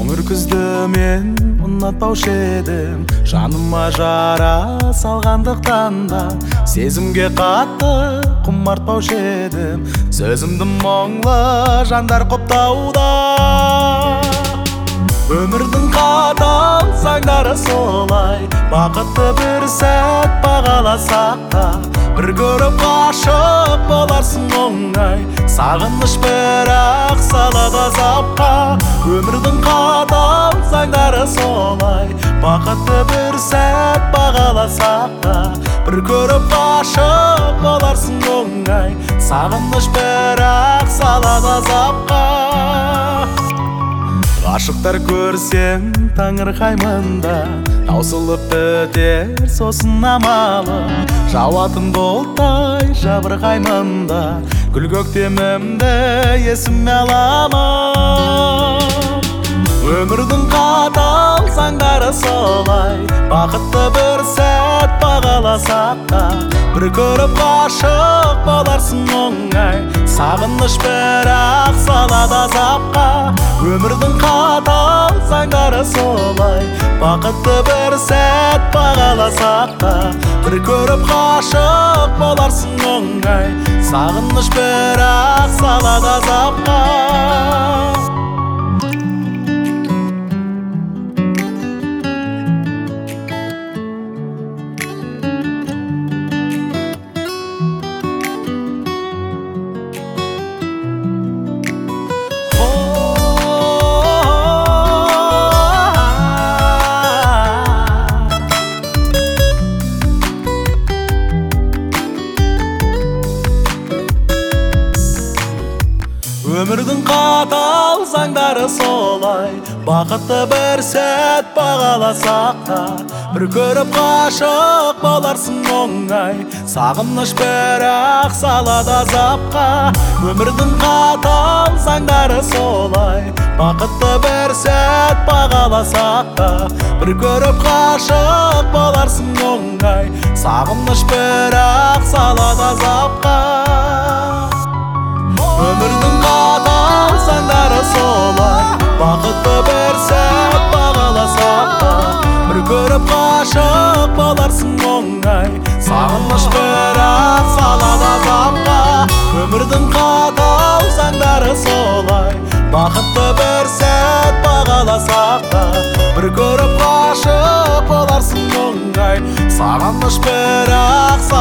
Қоңыр күзді мен ұнатпаушы едім, жаныма жара салғандықтан да сезімге қатты құмартпаушы едім. Сөзімді мұңлы жандар қоптауда, өмірдің қатал заңдары солай. Бақытты бір сәт бағаласақ та, бір көріп ғашық боларсың оңай. Сағыныш бірақ салады азапқа, өмірдің қатал заңдары солай. Бақытты бір сәт бағаласақ та, бір көріп ғашық боларсың оңай. Сағыныш бірақ салады азапқа. Ғашықтар көрсем таңырқаймын да, таусылып бітер сосын амалым. Жауатын бұлттай жабырқаймын да, гүл көктемімді есіме аламын. Өмірдің қатал заңдары солай. Бақытты бір сәт бағаласақ та, бір көріп ғашық боларсың оңай. Сағыныш бірақ салады азапқа, өмірдің қатал заңдары солай. Бақытты бір сәт бағаласақ та, бір көріп ғашық боларсың оңай. Сағыныш бірақ салады азапқа. Өмірдің қатал заңдары солай. Бақытты бір сәт бағаласақ та, бір көріп ғашық боларсың оңай. Сағыныш бірақ салады азапқа, өмірдің қатал заңдары солай. Бақытты бір сәт бағаласақ та, бір көріп ғашық боларсың оңай. Сағыныш бірақ салады азапқа. Өмірдің қатал заңдары солай. Бақытты бір сәт бағаласақ та, бір көріп ғашық боларсың оңай. Сағыныш бірақ салады азапқа, өмірдің қатал заңдары солай. Бақытты бір сәт бағаласақ та, бір көріп ғашық боларсың оңай. Сағыныш бірақ